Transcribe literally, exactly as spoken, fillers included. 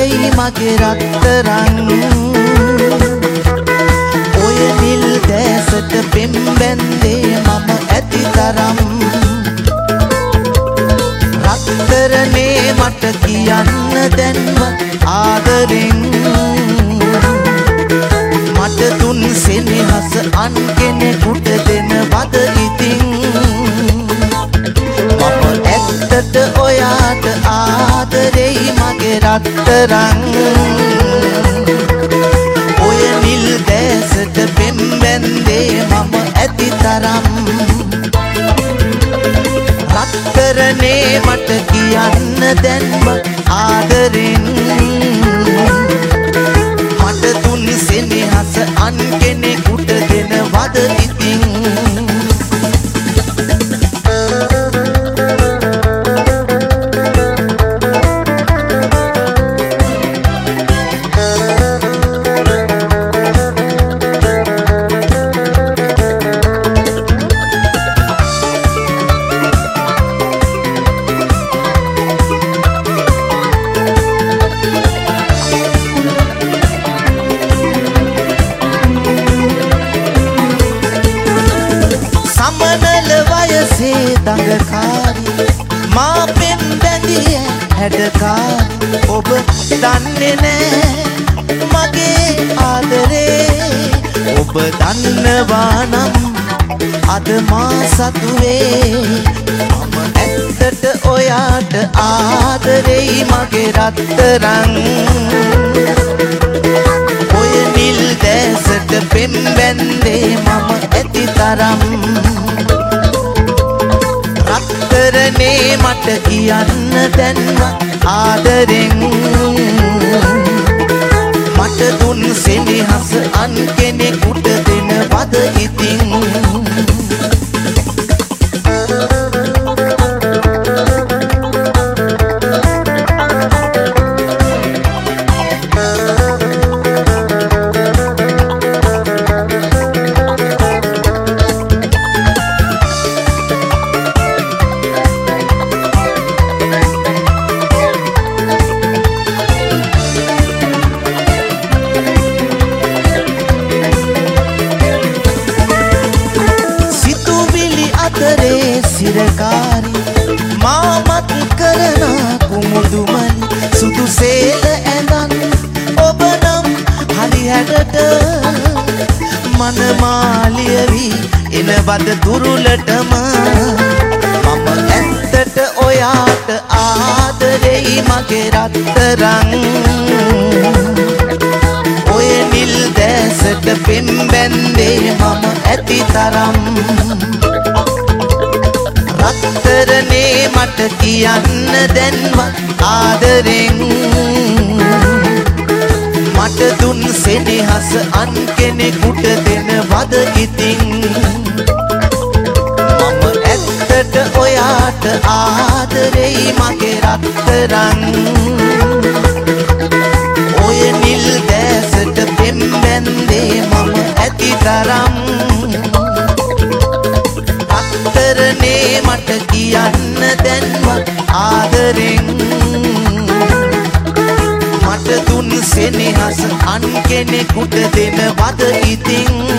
ආදරෙයි මගේ රත්තරන් ඔය නිල් දැසට පෙම්බැන්දේ මම ඇති තරම් රත්තරනේ මට කියන්න දැන්ව ආදරෙන් මට දුන් සෙනෙහස අන් කෙනෙකුට දෙනවද ඉතින් මම ඇත්තට ඔයාට ආදරෙයි මගේ රත්තරන් ඔය නිල් දැසට පෙම්බැන්දේ මම ඇති තරම් රත්තරනේ මට කියන්න දැන්ව ආදරෙන් මට දුන් සෙනෙහස අන් කෙනෙකුට දෙනවද ඉතින් දඟකාරී මා පෙම් බැඳිය හැඩකාරී ඔබ දන්නේ නෑ මගේ ආදරේ ඔබ දන්නවා නම් අද මා සතුවේ මම ඇත්තට ඔයාට ආදරෙයි මගේ රත්තරන් ඔය නිල් දැසට පෙම් බැන්දේ මම ඇති තරම් රත්තරනේ මට කියන්න දැන්ව ආදරෙන් මට දුන් සෙනෙහස අන් කෙනෙකුට දෙනවද ඉතින් සිරකාරී මාමත් කරන කුමුදුමනි සුදු සේල ඇඳන් ඔබ නම් හරි හැඩට මනමාලියවි එනවද දුරුලටම මම ඇත්තට ඔයාට ආදරෙයි මගේ රත්තරන් ඔය නිල් දැසට පෙම්බැන්දේ මම ඇති තරම් රත්තරනේ මට කියන්න දැන්ව ආදරෙන් මට දුන් සෙනෙහස අන් කෙනෙකුට දෙනවද ඉතින් මම ඇත්තට ඔයාට ආදරෙයි මගේ රත්තරන් ඔය නිල් දැසට පෙම්බැන්දේ මම ඇති තරම් රත්තරනේ මට කියන්න දැන්ව ආදරෙන් මට දුන් සෙනෙහස අන් කෙනෙකුට දෙනවද ඉතින්